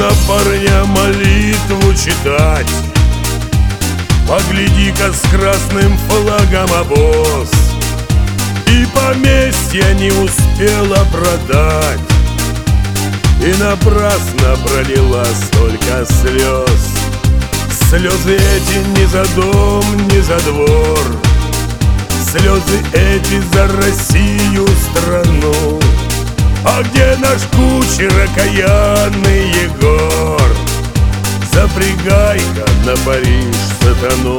на парня молитву читать. Погляди-ка, с красным флагом обоз, и поместье не успела продать. И напрасно пролила столько слез. Слезы эти не за дом, не за двор, слезы эти за Россию страну. А где наш кучер окаянный Егор? Запрягай-ка на Париж сатану.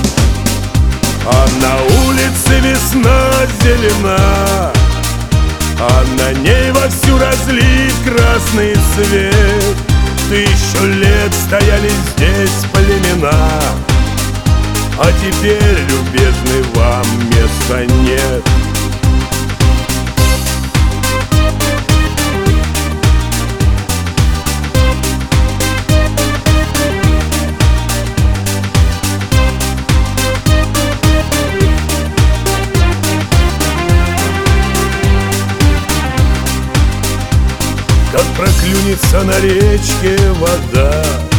А на улице весна зелена, а на ней вовсю разлит красный свет. 1000 лет стояли здесь племена, а теперь, любезный, вам места нет. Как проклюнется на речке вода,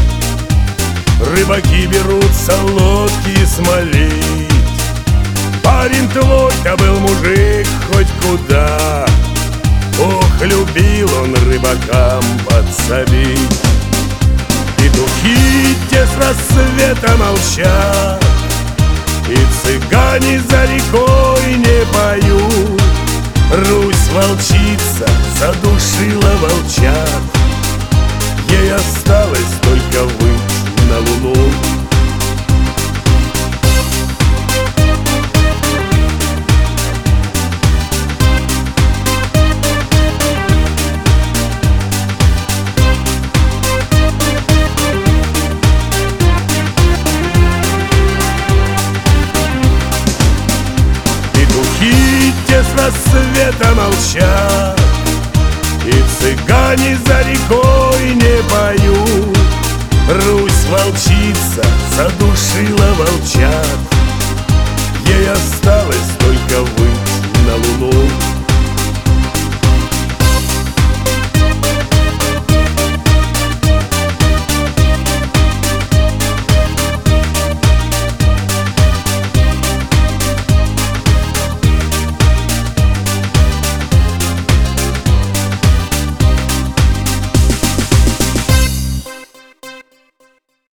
рыбаки берутся лодки смолить. Парень твой-то был мужик хоть куда, ох, любил он рыбакам подсобить. Петухи те с рассвета молчат, и цыгане за рекой не поют. Русь волчица задушила волчат, ей осталось только выйти на луну. С рассвета молчат, и цыгане за рекой не поют. Русь волчица задушила волчат, ей осталось только выйти на луну.